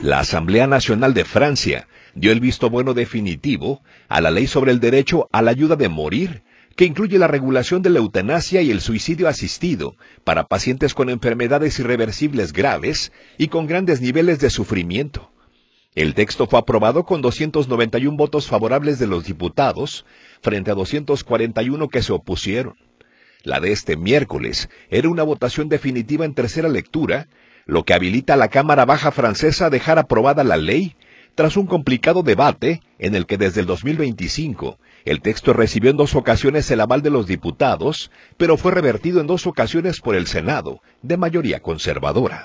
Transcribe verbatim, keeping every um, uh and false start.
La Asamblea Nacional de Francia dio el visto bueno definitivo a la ley sobre el derecho a la ayuda de morir, que incluye la regulación de la eutanasia y el suicidio asistido para pacientes con enfermedades irreversibles graves y con grandes niveles de sufrimiento. El texto fue aprobado con doscientos noventa y uno votos favorables de los diputados, frente a doscientos cuarenta y uno que se opusieron. La de este miércoles era una votación definitiva en tercera lectura, lo que habilita a la Cámara Baja francesa a dejar aprobada la ley, tras un complicado debate en el que desde el dos mil veinticinco el texto recibió en dos ocasiones el aval de los diputados, pero fue revertido en dos ocasiones por el Senado, de mayoría conservadora.